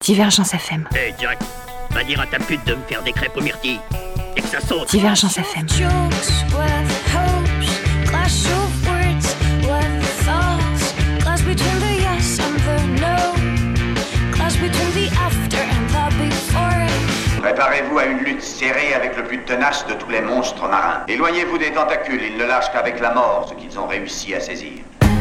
Divergence FM. Hé, direct, va dire à ta pute de me faire des crêpes aux myrtilles. Et que ça saute. Divergence FM. Préparez-vous à une lutte serrée avec le plus tenace de tous les monstres marins. Éloignez-vous des tentacules, ils ne lâchent qu'avec la mort ce qu'ils ont réussi à saisir.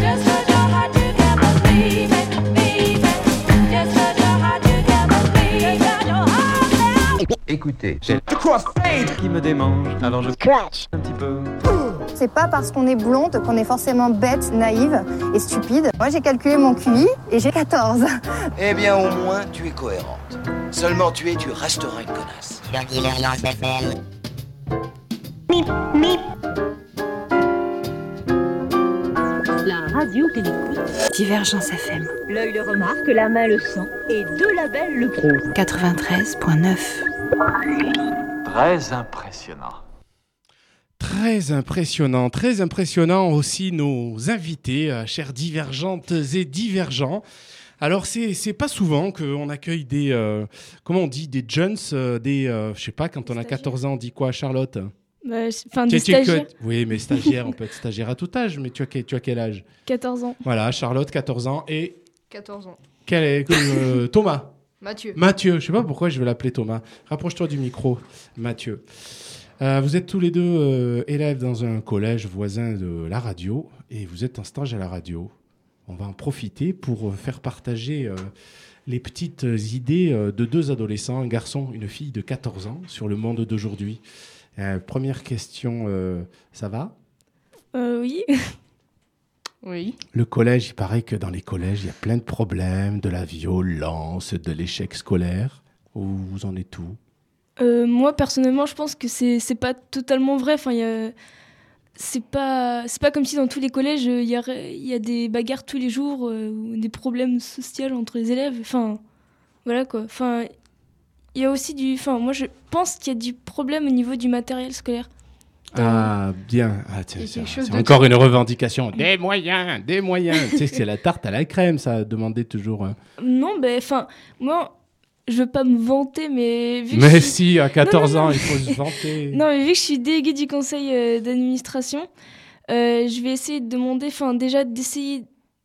Écoutez, j'ai le crossfade qui me démange, alors je scratch un petit peu. C'est pas parce qu'on est blonde qu'on est forcément bête, naïve et stupide. Moi, j'ai calculé mon QI et j'ai 14. Eh bien, au moins, tu es cohérente. Seulement tu resteras une connasse. Sur Divergence FM. La radio que l'écoute. Divergence FM. L'œil le remarque, la main le sent, et deux labels le prouvent. 93.9. Très impressionnant. Très impressionnant aussi nos invités, chers divergentes et divergents. Alors c'est pas souvent qu'on accueille des comment on dit, des jeunes, je sais pas, quand on a 14 ans, on dit quoi, Charlotte? Des stagiaires. Oui, mais stagiaire, on peut être stagiaire à tout âge, mais tu as quel âge? 14 ans. Voilà, Charlotte, 14 ans, et 14 ans. quel est Thomas? Mathieu, je sais pas pourquoi je vais l'appeler Thomas. Rapproche-toi du micro, Mathieu. Vous êtes tous les deux élèves dans un collège voisin de la radio et vous êtes en stage à la radio. On va en profiter pour faire partager les petites idées de deux adolescents, un garçon, une fille de 14 ans, sur le monde d'aujourd'hui. Première question, ça va ? Oui. Oui. Le collège, il paraît que dans les collèges, il y a plein de problèmes, de la violence, de l'échec scolaire. Vous en êtes où ? Moi, personnellement, je pense que c'est pas totalement vrai. Enfin, c'est pas comme si dans tous les collèges, il y a des bagarres tous les jours, ou des problèmes sociaux entre les élèves. Enfin, voilà quoi. Enfin, il y a aussi moi, je pense qu'il y a du problème au niveau du matériel scolaire. Ah, bien. C'est encore une revendication. Des moyens. Tu sais que c'est la tarte à la crème, ça, demander toujours. Non, moi... Je veux pas me vanter, mais... Si, à 14 ans, il faut se vanter. Non, mais vu que je suis déléguée du conseil d'administration, je vais essayer de demander, déjà d'essayer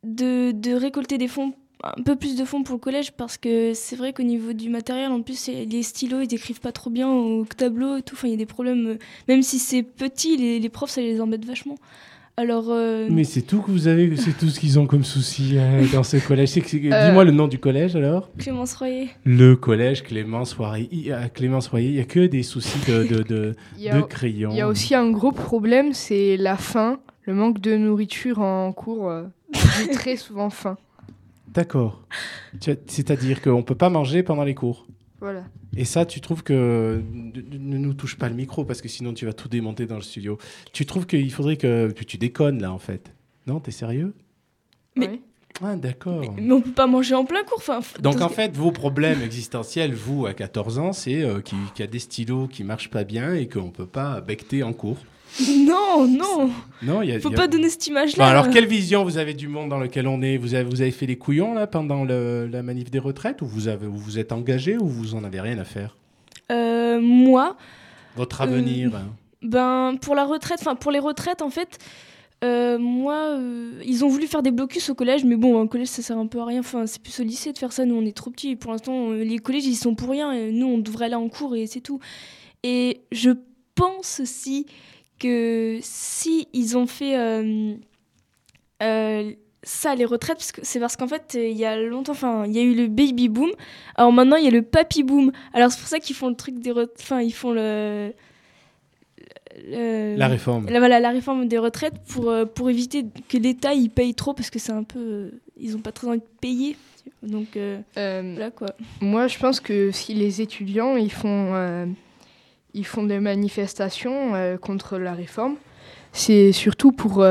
de récolter des fonds, un peu plus de fonds pour le collège, parce que c'est vrai qu'au niveau du matériel, en plus, les stylos, ils écrivent pas trop bien au tableau et tout. Enfin, il y a des problèmes, même si c'est petit, les profs, ça les embête vachement. Alors, Mais c'est tout que vous avez, c'est tout ce qu'ils ont comme souci dans ce collège. Dis-moi le nom du collège alors. Clémence Royer. Le collège Clémence Royer. Clémence Royer, il n'y a que des soucis de crayons. Il y a aussi un gros problème, c'est la faim, le manque de nourriture en cours. J'ai très souvent faim. D'accord. C'est-à-dire qu'on ne peut pas manger pendant les cours. Voilà. Et ça, tu trouves que... Ne nous touche pas le micro, parce que sinon tu vas tout démonter dans le studio. Tu trouves qu'il faudrait que tu déconnes, là, en fait? Non, t'es sérieux? Mais... Oui. Ah, d'accord. Mais on peut pas manger en plein cours. Donc, en fait, vos problèmes existentiels, vous, à 14 ans, c'est qu'il y a des stylos qui marchent pas bien et qu'on peut pas becter en cours. Non. Faut pas donner cette image-là. Bon, alors, quelle vision vous avez du monde dans lequel on est? Vous avez fait les couillons là pendant la manif des retraites, ou vous êtes engagé, ou vous en avez rien à faire? Moi. Votre avenir. Pour les retraites, en fait, moi, ils ont voulu faire des blocus au collège, mais bon, un collège ça sert un peu à rien. Enfin, c'est plus au lycée de faire ça. Nous, on est trop petits. Et pour l'instant, les collèges ils sont pour rien. Et nous, on devrait aller en cours et c'est tout. Et je pense aussi que si ils ont fait ça, les retraites, parce qu'en fait, il y a longtemps, il y a eu le baby boom. Alors maintenant, il y a le papy boom. Alors c'est pour ça qu'ils font le truc ils font la réforme. La réforme des retraites pour éviter que l'État il paye trop, parce que c'est un peu, ils ont pas très envie de payer. Donc là quoi. Moi, je pense que si les étudiants ils font des manifestations contre la réforme, c'est surtout pour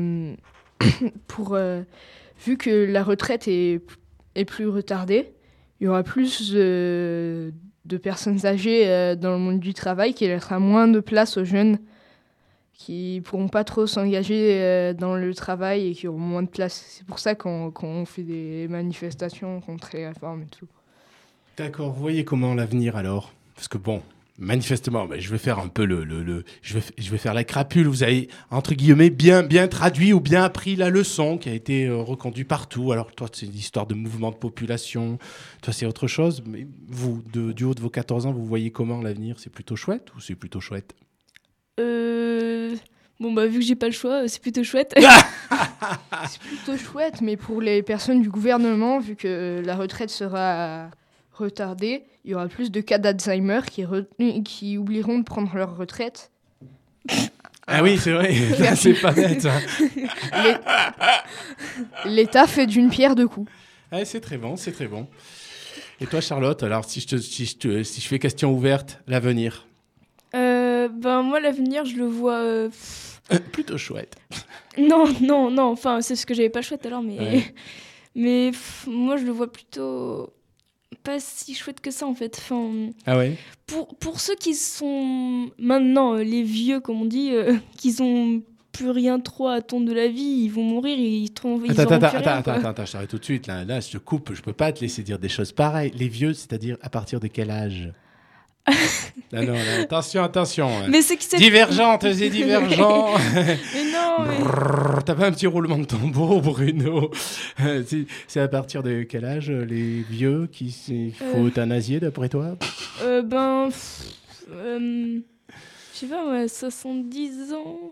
vu que la retraite est plus retardée, il y aura plus de personnes âgées dans le monde du travail, qu'il laissera moins de place aux jeunes qui pourront pas trop s'engager dans le travail et qui auront moins de place. C'est pour ça qu'on fait des manifestations contre les réformes et tout. D'accord, vous voyez comment l'avenir alors? Parce que bon, manifestement, je vais faire un peu je vais faire la crapule. Vous avez, entre guillemets, bien traduit ou bien appris la leçon qui a été reconduite partout. Alors toi, c'est une histoire de mouvement de population, toi, c'est autre chose. Mais vous, du haut de vos 14 ans, vous voyez comment l'avenir? C'est plutôt chouette ou c'est plutôt chouette? Bon, vu que j'ai pas le choix, c'est plutôt chouette. C'est plutôt chouette, mais pour les personnes du gouvernement, vu que la retraite sera retardée, il y aura plus de cas d'Alzheimer qui oublieront de prendre leur retraite. Ah oui, c'est vrai, c'est pas bête. Hein. L'État fait d'une pierre deux coups. Ah, c'est très bon, c'est très bon. Et toi, Charlotte, alors si je fais question ouverte, l'avenir? Moi, l'avenir, je le vois... Plutôt chouette. Non, enfin, c'est ce que j'avais pas le choix tout à l'heure, mais... Ouais. Mais moi, je le vois plutôt... pas si chouette que ça, en fait. Enfin, ah ouais? Pour ceux qui sont maintenant les vieux, comme on dit, qui ont plus rien trop à attendre de la vie, ils vont mourir, ils auront plus rien, Attends, je t'arrête tout de suite. Là, je te coupe, je peux pas te laisser dire des choses pareilles. Les vieux, c'est-à-dire à partir de quel âge? Non, attention. Mais c'est que c'est... Divergentes et divergents. Mais non, mais... T'as pas un petit roulement de tambour, Bruno? C'est à partir de quel âge les vieux qu'il faut euthanasier, d'après toi? Je sais pas, ouais, 70 ans.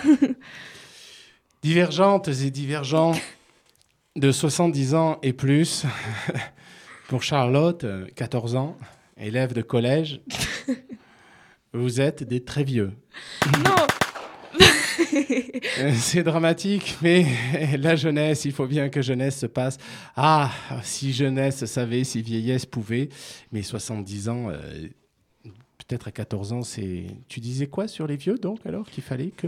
Divergentes et divergents de 70 ans et plus. Pour Charlotte, 14 ans. Élève de collège, vous êtes des très vieux. Non. C'est dramatique, mais la jeunesse, il faut bien que jeunesse se passe. Ah, si jeunesse savait, si vieillesse pouvait. Mais 70 ans, peut-être à 14 ans, c'est... Tu disais quoi sur les vieux, donc, alors, qu'il fallait que...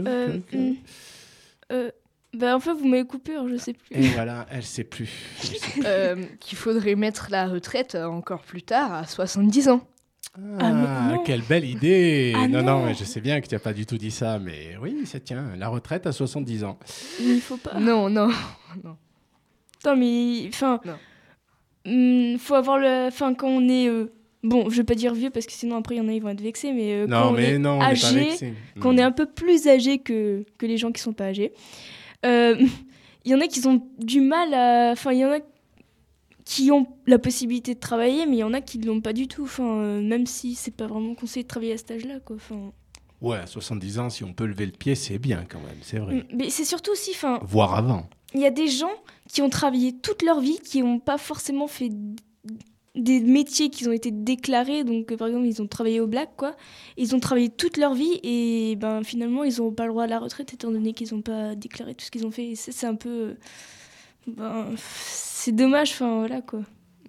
En fait, vous m'avez coupé, alors je sais plus. Et voilà, elle sait plus. Qu'il faudrait mettre la retraite encore plus tard, à 70 ans. Quelle belle idée! Non, mais je sais bien que tu n'as pas du tout dit ça, mais oui, ça tient, la retraite à 70 ans. Mais il faut pas. Non. Non, mais, enfin... faut avoir le... Enfin, quand on est... Bon, je vais pas dire vieux, parce que sinon, après, il y en a, ils vont être vexés, mais quand on est âgé, quand on est un peu plus âgé que les gens qui sont pas âgés, il y en a qui ont du mal à... Enfin, il y en a qui ont la possibilité de travailler, mais il y en a qui ne l'ont pas du tout. Enfin, même si c'est pas vraiment conseillé de travailler à cet âge-là, quoi. Enfin... Ouais, à 70 ans, si on peut lever le pied, c'est bien quand même, c'est vrai. Mais c'est surtout aussi... Enfin, voire avant. Il y a des gens qui ont travaillé toute leur vie, qui n'ont pas forcément fait des métiers qui ont été déclarés. Donc, par exemple, ils ont travaillé au black, quoi. Ils ont travaillé toute leur vie et finalement, ils n'ont pas le droit à la retraite étant donné qu'ils n'ont pas déclaré tout ce qu'ils ont fait. Et c'est un peu... c'est dommage, enfin, voilà, quoi.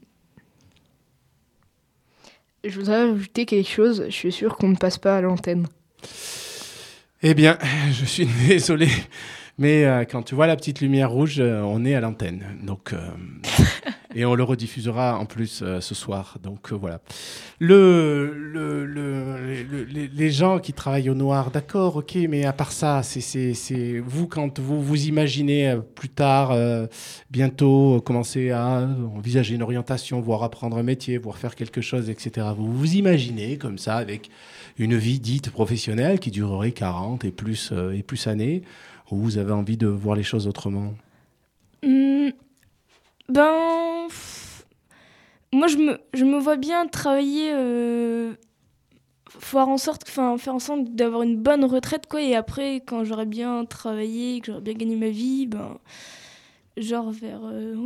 Je voudrais ajouter quelque chose. Je suis sûre qu'on ne passe pas à l'antenne. Eh bien, je suis désolé. Mais quand tu vois la petite lumière rouge, on est à l'antenne. Donc, et on le rediffusera en plus ce soir. Donc voilà. Les gens qui travaillent au noir, d'accord, ok, mais à part ça, c'est vous, quand vous imaginez plus tard, bientôt, commencer à envisager une orientation, voire apprendre un métier, voire faire quelque chose, etc. Vous vous imaginez comme ça, avec une vie dite professionnelle qui durerait 40 et plus années, ou vous avez envie de voir les choses autrement? Moi, je me vois bien travailler, faire en sorte d'avoir une bonne retraite, quoi. Et après, quand j'aurai bien travaillé, que j'aurai bien gagné ma vie, genre vers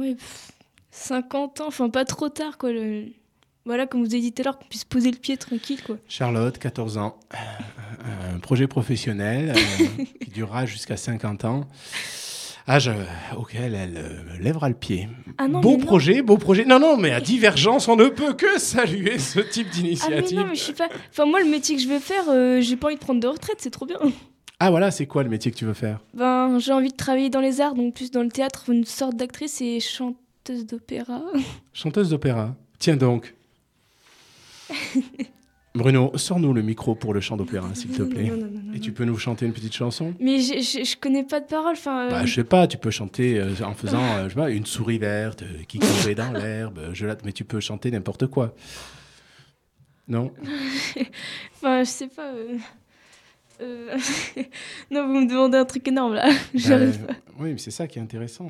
50 ans, enfin pas trop tard, quoi. Voilà, comme vous avez dit tout à l'heure, qu'on puisse poser le pied tranquille, quoi. Charlotte, 14 ans, un projet professionnel qui durera jusqu'à 50 ans. Âge auquel elle lèvera le pied. Ah non, beau projet. Non, mais à Divergence, on ne peut que saluer ce type d'initiative. Ah mais non, mais je sais pas... Enfin, moi, le métier que je veux faire, j'ai pas envie de prendre de retraite, c'est trop bien. Ah voilà, c'est quoi le métier que tu veux faire? J'ai envie de travailler dans les arts, donc plus dans le théâtre, une sorte d'actrice et chanteuse d'opéra. Chanteuse d'opéra. Tiens donc. Bruno, sors-nous le micro pour le chant d'opéra, s'il te plaît. Non. Et tu peux nous chanter une petite chanson ? Mais je connais pas de paroles. Bah, je sais pas, tu peux chanter en faisant je sais pas, une souris verte qui courait dans l'herbe. Mais tu peux chanter n'importe quoi. Non ? Enfin, je sais pas. Non, vous me demandez un truc énorme là. J'arrive pas. Oui, mais c'est ça qui est intéressant.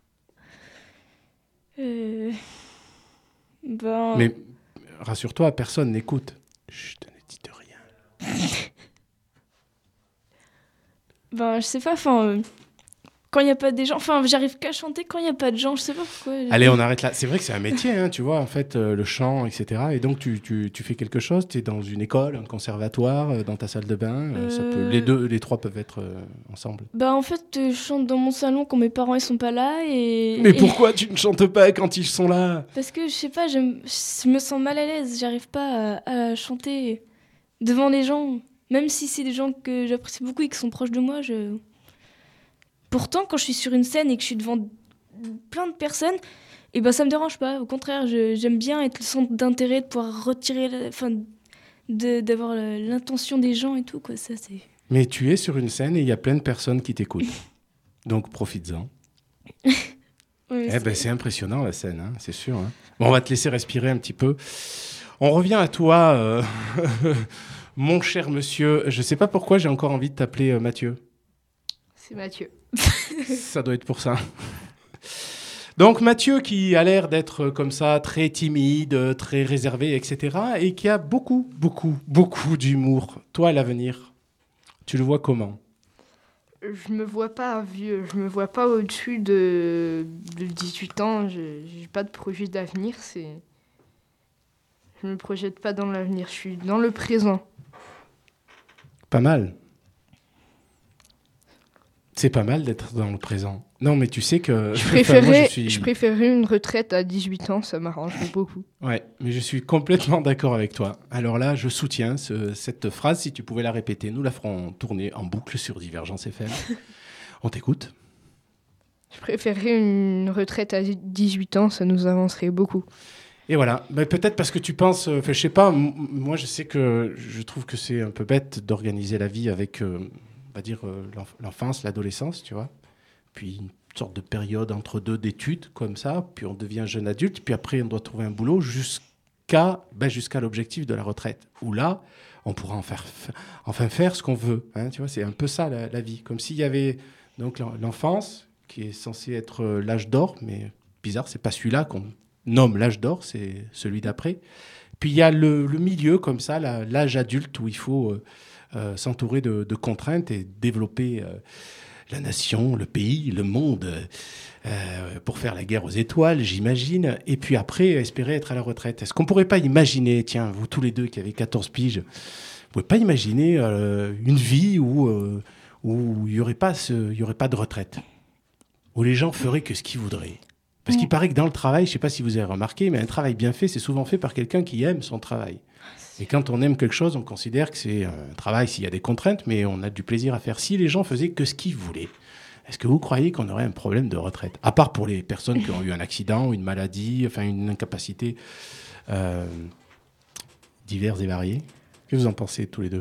Mais rassure-toi, personne n'écoute. Chut, ne dites rien. Je sais pas, quand il n'y a pas des gens, j'arrive qu'à chanter quand il n'y a pas de gens, je sais pas pourquoi. Allez, on arrête là. C'est vrai que c'est un métier, hein, tu vois, en fait, le chant, etc. Et donc, tu fais quelque chose, tu es dans une école, un conservatoire, dans ta salle de bain. Les trois peuvent être ensemble. En fait, je chante dans mon salon quand mes parents ils sont pas là. Mais pourquoi tu ne chantes pas quand ils sont là ? Parce que, je sais pas, je me sens mal à l'aise. J'arrive pas à chanter devant les gens. Même si c'est des gens que j'apprécie beaucoup et qui sont proches de moi, Pourtant, quand je suis sur une scène et que je suis devant plein de personnes, ça me dérange pas. Au contraire, j'aime bien être le centre d'intérêt, de pouvoir retirer, d'avoir l'intention des gens et tout, quoi. Ça, c'est... Mais tu es sur une scène et il y a plein de personnes qui t'écoutent. Donc, profites-en. Oui, c'est impressionnant, la scène, hein, c'est sûr. Hein. Bon, on va te laisser respirer un petit peu. On revient à toi, mon cher monsieur. Je sais pas pourquoi j'ai encore envie de t'appeler Mathieu. C'est Mathieu. Ça doit être pour ça. Donc Mathieu qui a l'air d'être comme ça, très timide, très réservé, etc. Et qui a beaucoup d'humour. Toi, à l'avenir, tu le vois comment ? Je me vois pas vieux, je me vois pas au-dessus de 18 ans. J'ai pas de projet d'avenir. Je me projette pas dans l'avenir, je suis dans le présent. Pas mal. C'est pas mal d'être dans le présent. Non, mais tu sais que... Je préférais une retraite à 18 ans, ça m'arrangerait beaucoup. Ouais, mais je suis complètement d'accord avec toi. Alors là, je soutiens cette phrase. Si tu pouvais la répéter, nous la ferons tourner en boucle sur Divergence FM. On t'écoute. Je préférerais une retraite à 18 ans, ça nous avancerait beaucoup. Et voilà, peut-être parce que tu penses... je sais pas, moi je sais que je trouve que c'est un peu bête d'organiser la vie avec... on va dire l'enfance, l'adolescence, tu vois. Puis une sorte de période entre deux d'études, comme ça. Puis on devient jeune adulte. Puis après, on doit trouver un boulot jusqu'à l'objectif de la retraite. Où là, on pourra enfin faire ce qu'on veut. Hein, tu vois, c'est un peu ça, la vie. Comme s'il y avait donc l'enfance, qui est censée être l'âge d'or. Mais bizarre, c'est pas celui-là qu'on nomme l'âge d'or, c'est celui d'après. Puis il y a le milieu, comme ça, l'âge adulte, où il faut... s'entourer de contraintes et développer la nation, le pays, le monde, pour faire la guerre aux étoiles, j'imagine. Et puis après, espérer être à la retraite. Est-ce qu'on ne pourrait pas imaginer, tiens, vous tous les deux qui avez 14 piges, vous ne pouvez pas imaginer une vie où il n'y aurait pas de retraite, où les gens feraient que ce qu'ils voudraient. Parce qu'il paraît que dans le travail, je ne sais pas si vous avez remarqué, mais un travail bien fait, c'est souvent fait par quelqu'un qui aime son travail. Et quand on aime quelque chose, on considère que c'est un travail s'il y a des contraintes, mais on a du plaisir à faire. Si les gens faisaient que ce qu'ils voulaient, est-ce que vous croyez qu'on aurait un problème de retraite ? À part pour les personnes qui ont eu un accident, une maladie, enfin une incapacité diverses et variées. Qu'est-ce que vous en pensez tous les deux ?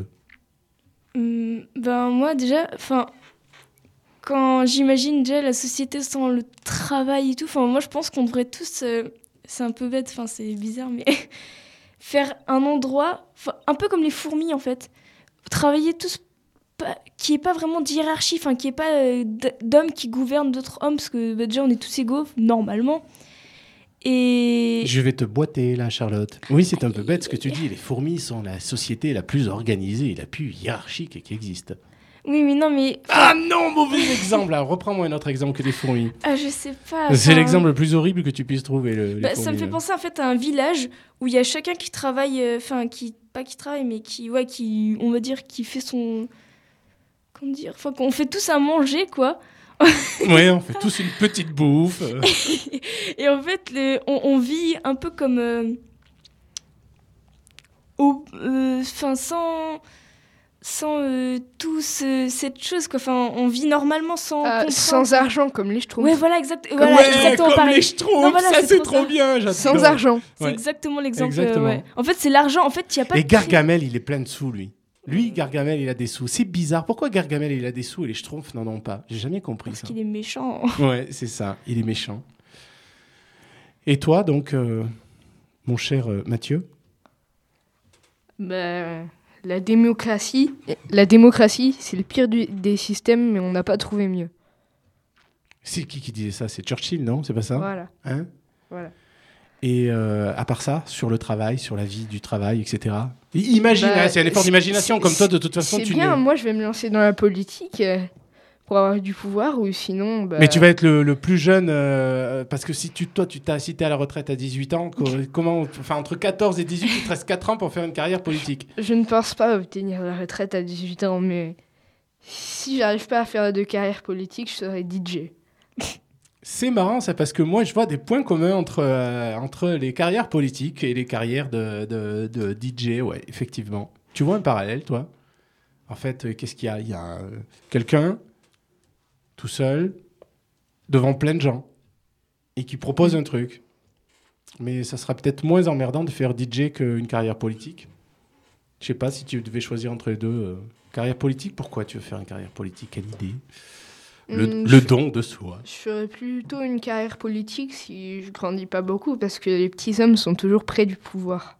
Moi déjà, quand j'imagine déjà la société sans le travail et tout, moi je pense qu'on devrait tous, c'est un peu bête, c'est bizarre, mais... faire un endroit, un peu comme les fourmis en fait, travailler tous, qu'il n'y ait pas vraiment de hiérarchie, qu'il n'y ait pas d'hommes qui gouvernent d'autres hommes, parce que déjà on est tous égaux, normalement. Et... Je vais te boiter là, Charlotte. Oui, c'est un peu bête ce que tu dis, les fourmis sont la société la plus organisée et la plus hiérarchique qui existe. Oui, mais non, mais... Ah non, mauvais exemple. Là. Reprends-moi un autre exemple que des fourmis. Ah, je sais pas. C'est l'exemple le plus horrible que tu puisses trouver. Ça me fait penser en fait à un village où il y a chacun qui travaille, pas qui travaille, mais qui, on va dire, qui fait son... Comment dire ? Qu'on fait tous à manger, quoi. Oui, on fait tous une petite bouffe. Et en fait, on vit un peu comme... sans... cette chose, quoi. Enfin, on vit normalement sans contrainte. Sans argent, comme les Schtroumpfs. Ouais, voilà, exactement comme pareil. les Schtroumpfs, Non, voilà, ça c'est trop ça. bien. J'adore. Sans argent. C'est exactement l'exemple. Exactement. Ouais. En fait, c'est l'argent. En fait, il y a pas. Et de Gargamel, il est plein de sous, lui. Lui, Gargamel, il a des sous. C'est bizarre. Pourquoi Gargamel, il a des sous et les Schtroumpfs n'en ont pas? J'ai jamais compris ça. Parce qu'il est méchant. Ouais, c'est ça. Il est méchant. Et toi, donc, mon cher Mathieu? La démocratie, c'est le pire des systèmes, mais on n'a pas trouvé mieux. C'est qui disait ça? C'est Churchill, non? C'est pas ça? Voilà. Hein? Voilà. Et à part ça, sur le travail, sur la vie du travail, etc. Imagine, c'est un effort d'imagination, comme toi, de toute façon, c'est bien, moi je vais me lancer dans la politique pour avoir du pouvoir, ou sinon... Mais tu vas être le plus jeune, parce que si t'es à la retraite à 18 ans, entre 14 et 18, il te reste 4 ans pour faire une carrière politique. Je ne pense pas obtenir la retraite à 18 ans, mais si j'arrive pas à faire de carrière politique, je serai DJ. C'est marrant ça, parce que moi je vois des points communs entre les carrières politiques et les carrières de DJ, ouais, effectivement. Tu vois un parallèle, toi? En fait, qu'est-ce qu'il y a? Il y a quelqu'un, tout seul, devant plein de gens, et qui propose un truc. Mais ça sera peut-être moins emmerdant de faire DJ qu'une carrière politique. Je sais pas si tu devais choisir entre les deux. Carrière politique, pourquoi tu veux faire une carrière politique? Quelle idée? Le don de soi. Je ferais plutôt une carrière politique si je grandis pas beaucoup, parce que les petits hommes sont toujours près du pouvoir.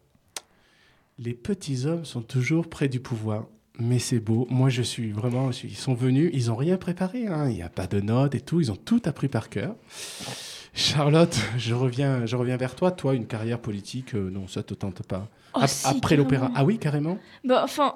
Les petits hommes sont toujours près du pouvoir. Mais c'est beau. Moi, ils sont venus, ils n'ont rien préparé. Hein. Il n'y a pas de notes et tout. Ils ont tout appris par cœur. Charlotte, je reviens vers toi. Toi, une carrière politique, non, ça ne te tente pas. Après l'opéra. Ah oui, carrément? Bah, enfin...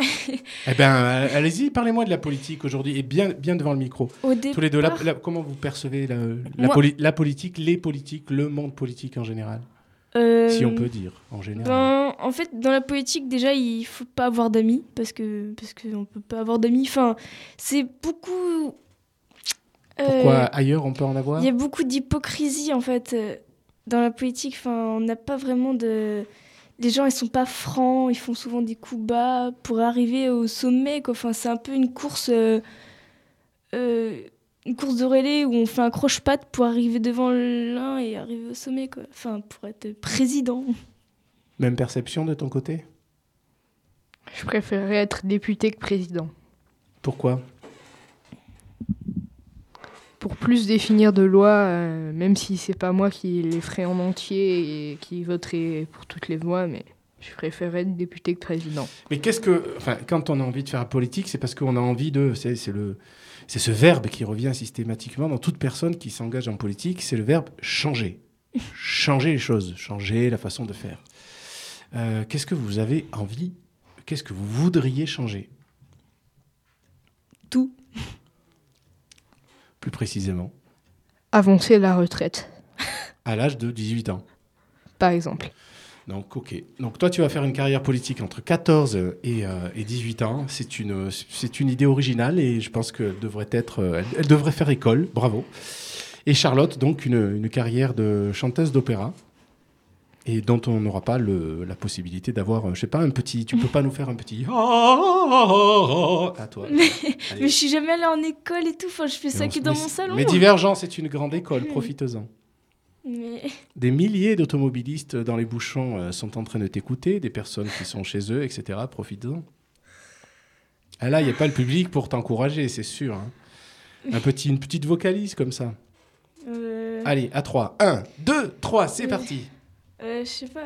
Eh bien, allez-y, parlez-moi de la politique aujourd'hui, et bien devant le micro. Tous les deux, comment vous percevez la politique, les politiques, le monde politique en général? Si on peut dire, en général. En fait, dans la politique, déjà, il faut pas avoir d'amis, parce que on peut pas avoir d'amis. Enfin, c'est beaucoup... Pourquoi ailleurs on peut en avoir? Il y a beaucoup d'hypocrisie, en fait, dans la politique. Enfin, on n'a pas vraiment de... Les gens, ils sont pas francs, ils font souvent des coups bas pour arriver au sommet, quoi. Enfin, c'est un peu une course de relais où on fait un croche-patte pour arriver devant l'un et arriver au sommet, quoi. Enfin, pour être président. Même perception de ton côté? Je préférerais être député que président. Pourquoi? Pour plus définir de lois, même si c'est pas moi qui les ferai en entier et qui voterai pour toutes les lois, mais je préférerais être député que président. Mais quand on a envie de faire la politique, c'est parce qu'on a envie de... C'est ce verbe qui revient systématiquement dans toute personne qui s'engage en politique, c'est le verbe changer. Changer les choses, changer la façon de faire. Qu'est-ce que vous avez envie, qu'est-ce que vous voudriez changer? Tout. Plus précisément? Avancer la retraite. À l'âge de 18 ans? Par exemple. Donc, ok. Donc, toi, tu vas faire une carrière politique entre 14 et 18 ans. C'est une idée originale et je pense qu'elle elle devrait faire école. Bravo. Et Charlotte, donc, une carrière de chanteuse d'opéra et dont on n'aura pas la possibilité d'avoir, je sais pas, un petit... Tu peux pas nous faire un petit... À toi. Mais je suis jamais allée en école et tout. Enfin, je fais ça que dans mon salon. Mais Divergence, c'est une grande école. Profitez-en. Mais... Des milliers d'automobilistes dans les bouchons sont en train de t'écouter, des personnes qui sont chez eux, etc. Profitez-en. Ah là, il n'y a pas le public pour t'encourager, c'est sûr. Hein. Une petite vocalise comme ça. Allez, à 3. 1, 2, 3, c'est parti. Je sais pas.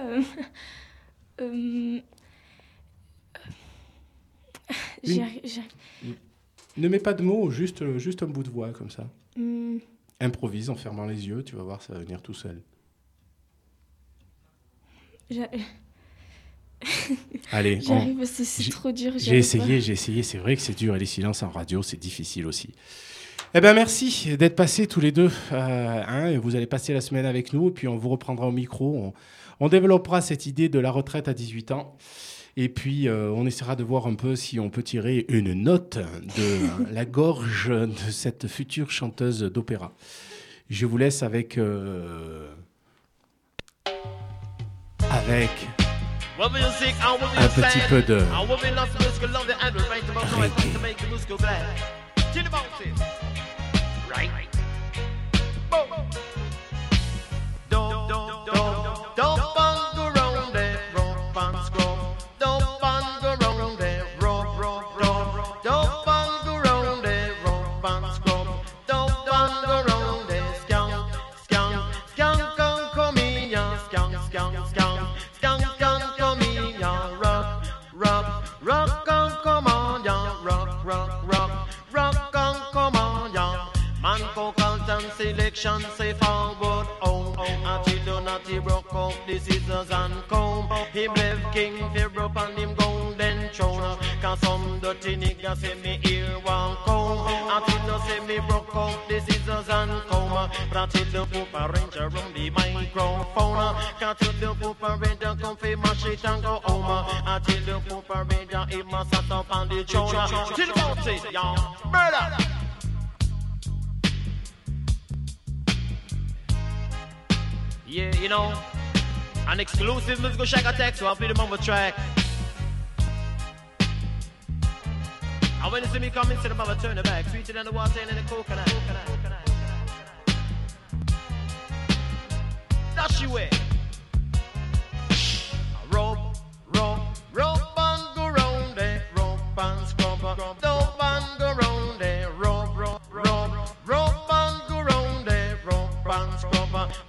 Ne mets pas de mots, juste un bout de voix comme ça. Improvise en fermant les yeux, tu vas voir, ça va venir tout seul. Allez, j'arrive, c'est trop dur. J'ai essayé, c'est vrai que c'est dur, et les silences en radio, c'est difficile aussi. Eh bien, merci d'être passés tous les deux. Vous allez passer la semaine avec nous, et puis on vous reprendra au micro. On développera cette idée de la retraite à 18 ans. Et puis, on essaiera de voir un peu si on peut tirer une note de la gorge de cette future chanteuse d'opéra. Je vous laisse avec Un petit peu de selection, say forward home. Until the natty broke up the scissors and comb. Him left king Pharaoh on him golden throne. Cause some dirty nigga say me ear won't come. Until the say me broke up the scissors and comb. But until the Poopa Ranger on the microphone. Until the Poopa Ranger come fi mash it and go home. Until the Poopa Ranger he must sat up on the throne. Till about it, y'all. Murder! Yeah, you know, an exclusive musical shack attack, so I'll play the mumble track. And when you see me coming, see the mother turn the back, sweeter than the water and the coconut. Dash you way. Rope and go round there, rope and scrub, rope and go round there, rope and go round there, rope and scrub.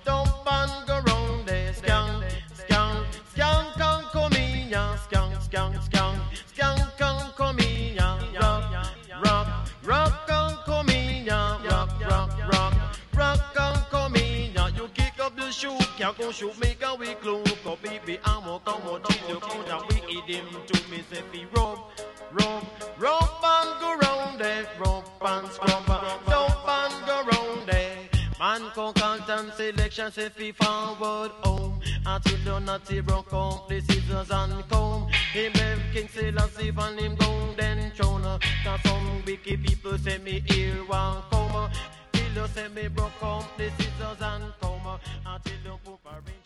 Can't go shoot me, can we close? Go baby, I'm a come on, you come down, we eat him to me, say we rope and go round there, rope and scrub, rope and go round there. Man come content selection, say we forward home. Until the natty broke up the scissors and comb. Him left King Selassie and him golden throne. Cause some wicked people say me ear won't come. Till you say me broke up the scissors and comb. Until the Poopa Ranger